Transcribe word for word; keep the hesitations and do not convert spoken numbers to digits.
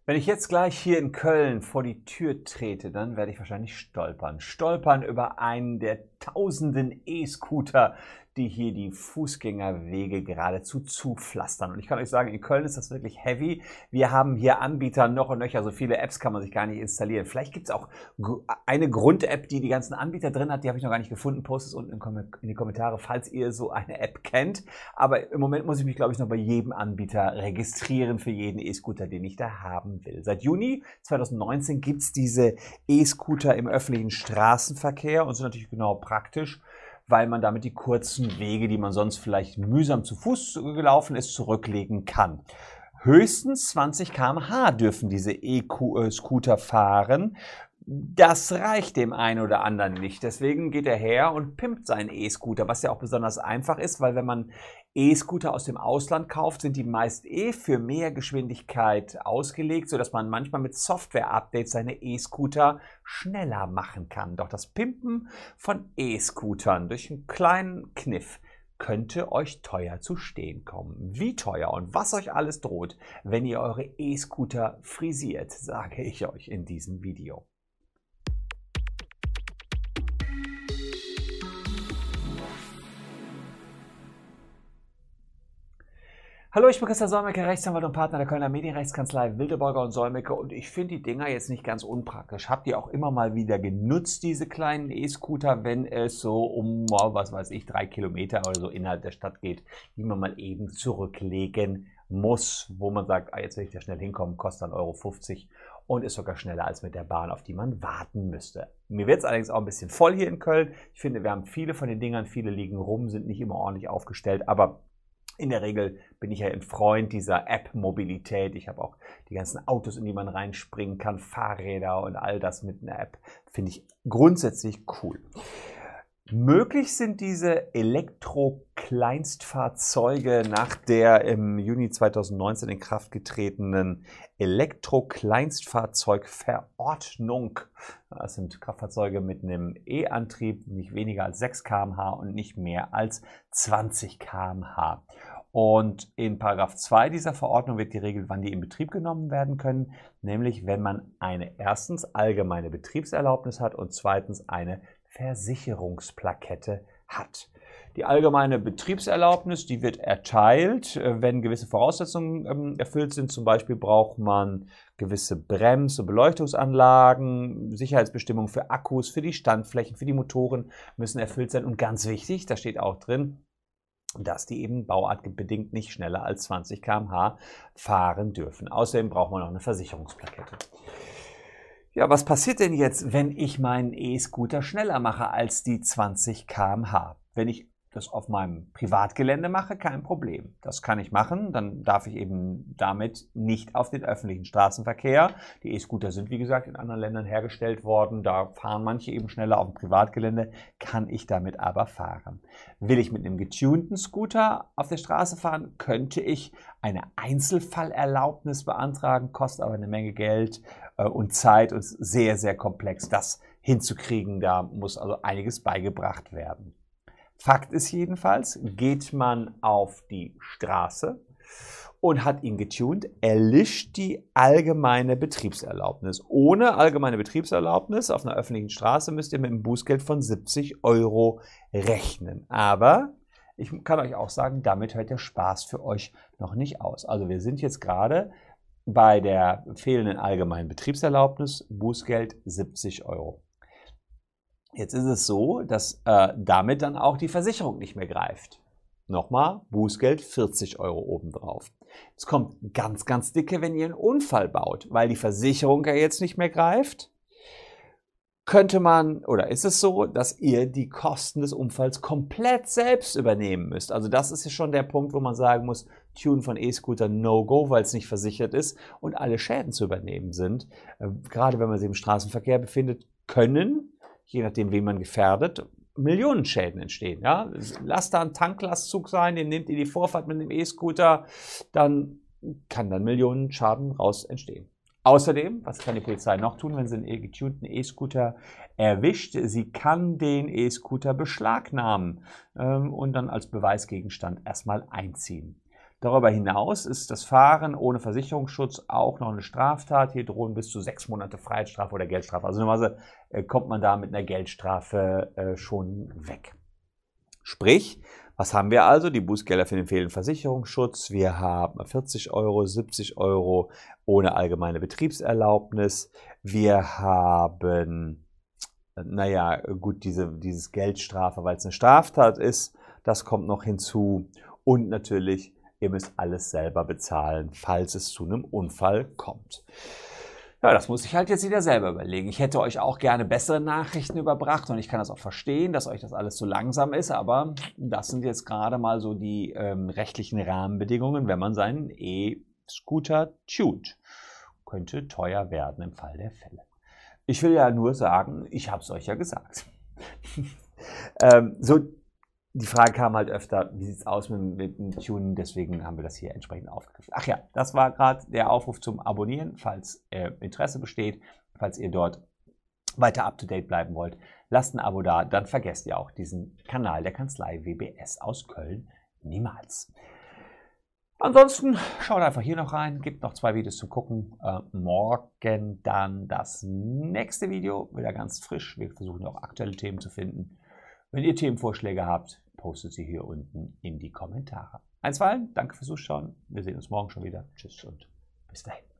Wenn ich jetzt gleich hier in Köln vor die Tür trete, dann werde ich wahrscheinlich stolpern. Stolpern über einen der tausenden E-Scooter, die hier die Fußgängerwege geradezu zupflastern. Und ich kann euch sagen, in Köln ist das wirklich heavy. Wir haben hier Anbieter noch und nöcher. So viele Apps kann man sich gar nicht installieren. Vielleicht gibt es auch eine Grund-App, die die ganzen Anbieter drin hat. Die habe ich noch gar nicht gefunden. Postet es unten in die Kommentare, falls ihr so eine App kennt. Aber im Moment muss ich mich, glaube ich, noch bei jedem Anbieter registrieren für jeden E-Scooter, den ich da haben will. Seit Juni zweitausendneunzehn gibt es diese E-Scooter im öffentlichen Straßenverkehr und sind natürlich genau praktisch, weil man damit die kurzen Wege, die man sonst vielleicht mühsam zu Fuß gelaufen ist, zurücklegen kann. Höchstens zwanzig Kilometer pro Stunde dürfen diese E-Scooter fahren. Das reicht dem einen oder anderen nicht. Deswegen geht er her und pimpt seinen E-Scooter, was ja auch besonders einfach ist, weil wenn man E-Scooter aus dem Ausland kauft, sind die meist eh für mehr Geschwindigkeit ausgelegt, sodass man manchmal mit Software-Updates seine E-Scooter schneller machen kann. Doch das Pimpen von E-Scootern durch einen kleinen Kniff könnte euch teuer zu stehen kommen. Wie teuer und was euch alles droht, wenn ihr eure E-Scooter frisiert, sage ich euch in diesem Video. Hallo, ich bin Christian Solmecke, Rechtsanwalt und Partner der Kölner Medienrechtskanzlei Wildeborger und Solmecke und ich finde die Dinger jetzt nicht ganz unpraktisch. Habt ihr auch immer mal wieder genutzt, diese kleinen E-Scooter, wenn es so um, was weiß ich, drei Kilometer oder so innerhalb der Stadt geht, die man mal eben zurücklegen muss, wo man sagt, ah, jetzt will ich da schnell hinkommen, kostet ein Euro fünfzig und ist sogar schneller als mit der Bahn, auf die man warten müsste. Mir wird es allerdings auch ein bisschen voll hier in Köln. Ich finde, wir haben viele von den Dingern, viele liegen rum, sind nicht immer ordentlich aufgestellt, aber in der Regel bin ich ja ein Freund dieser App-Mobilität. Ich habe auch die ganzen Autos, in die man reinspringen kann, Fahrräder und all das mit einer App. Finde ich grundsätzlich cool. Möglich sind diese Elektro-Kleinstfahrzeuge nach der im Juni zweitausendneunzehn in Kraft getretenen Elektro-Kleinstfahrzeugverordnung. Das sind Kraftfahrzeuge mit einem E-Antrieb, nicht weniger als sechs Kilometer pro Stunde und nicht mehr als zwanzig Kilometer pro Stunde. Und in Paragraph zwei dieser Verordnung wird geregelt, wann die in Betrieb genommen werden können, nämlich wenn man eine erstens allgemeine Betriebserlaubnis hat und zweitens eine Versicherungsplakette hat. Die allgemeine Betriebserlaubnis, die wird erteilt, wenn gewisse Voraussetzungen erfüllt sind. Zum Beispiel braucht man gewisse Brems- und Beleuchtungsanlagen, Sicherheitsbestimmungen für Akkus, für die Standflächen, für die Motoren müssen erfüllt sein. Und ganz wichtig, da steht auch drin, dass die eben bauartbedingt nicht schneller als zwanzig Kilometer pro Stunde fahren dürfen. Außerdem braucht man noch eine Versicherungsplakette. Ja, was passiert denn jetzt, wenn ich meinen E-Scooter schneller mache als die zwanzig Kilometer pro Stunde? Wenn ich das auf meinem Privatgelände mache, kein Problem. Das kann ich machen, dann darf ich eben damit nicht auf den öffentlichen Straßenverkehr. Die E-Scooter sind, wie gesagt, in anderen Ländern hergestellt worden. Da fahren manche eben schneller auf dem Privatgelände, kann ich damit aber fahren. Will ich mit einem getunten Scooter auf der Straße fahren, könnte ich eine Einzelfallerlaubnis beantragen, kostet aber eine Menge Geld und Zeit und ist sehr, sehr komplex, das hinzukriegen. Da muss also einiges beigebracht werden. Fakt ist jedenfalls, geht man auf die Straße und hat ihn getunt, erlischt die allgemeine Betriebserlaubnis. Ohne allgemeine Betriebserlaubnis auf einer öffentlichen Straße müsst ihr mit einem Bußgeld von siebzig Euro rechnen. Aber ich kann euch auch sagen, damit hört der Spaß für euch noch nicht aus. Also wir sind jetzt gerade bei der fehlenden allgemeinen Betriebserlaubnis, Bußgeld siebzig Euro. Jetzt ist es so, dass äh, damit dann auch die Versicherung nicht mehr greift. Nochmal, Bußgeld vierzig Euro obendrauf. Es kommt ganz, ganz dicke, wenn ihr einen Unfall baut, weil die Versicherung ja jetzt nicht mehr greift. Könnte man, oder ist es so, dass ihr die Kosten des Unfalls komplett selbst übernehmen müsst? Also das ist ja schon der Punkt, wo man sagen muss, Tune von E-Scooter No-Go, weil es nicht versichert ist und alle Schäden zu übernehmen sind. Äh, gerade wenn man sich im Straßenverkehr befindet, können, je nachdem, wen man gefährdet, Millionenschäden entstehen. Ja? Lasst da ein Tanklastzug sein, den nehmt ihr die Vorfahrt mit dem E-Scooter, dann kann dann Millionenschaden raus entstehen. Außerdem, was kann die Polizei noch tun, wenn sie einen getunten E-Scooter erwischt? Sie kann den E-Scooter beschlagnahmen ähm, und dann als Beweisgegenstand erstmal einziehen. Darüber hinaus ist das Fahren ohne Versicherungsschutz auch noch eine Straftat. Hier drohen bis zu sechs Monate Freiheitsstrafe oder Geldstrafe. Also normalerweise äh, kommt man da mit einer Geldstrafe äh, schon weg. Sprich, was haben wir also? Die Bußgelder für den fehlenden Versicherungsschutz. Wir haben vierzig Euro, siebzig Euro ohne allgemeine Betriebserlaubnis. Wir haben, naja, gut, diese, dieses Geldstrafe, weil es eine Straftat ist. Das kommt noch hinzu. Und natürlich, ihr müsst alles selber bezahlen, falls es zu einem Unfall kommt. Ja, das muss ich halt jetzt wieder selber überlegen. Ich hätte euch auch gerne bessere Nachrichten überbracht und ich kann das auch verstehen, dass euch das alles so langsam ist, aber das sind jetzt gerade mal so die ähm, rechtlichen Rahmenbedingungen, wenn man seinen E-Scooter tunt. Könnte teuer werden im Fall der Fälle. Ich will ja nur sagen, ich habe es euch ja gesagt. ähm, so, die Frage kam halt öfter, wie sieht es aus mit, mit dem Tunen, deswegen haben wir das hier entsprechend aufgegriffen. Ach ja, das war gerade der Aufruf zum Abonnieren, falls äh, Interesse besteht, falls ihr dort weiter up-to-date bleiben wollt. Lasst ein Abo da, dann vergesst ihr auch diesen Kanal der Kanzlei W B S aus Köln niemals. Ansonsten schaut einfach hier noch rein, gibt noch zwei Videos zum Gucken. Äh, morgen dann das nächste Video, wieder ganz frisch. Wir versuchen auch aktuelle Themen zu finden. Wenn ihr Themenvorschläge habt, postet sie hier unten in die Kommentare. Einstweilen, danke fürs Zuschauen. Wir sehen uns morgen schon wieder. Tschüss und bis dahin.